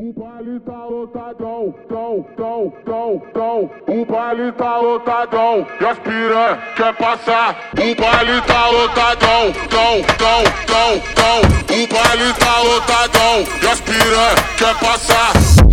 O baile tá lotadão, o baile tá lotadão, e as piranha quer passar. O baile tá lotadão, o baile tá lotadão, e as piranha quer passar.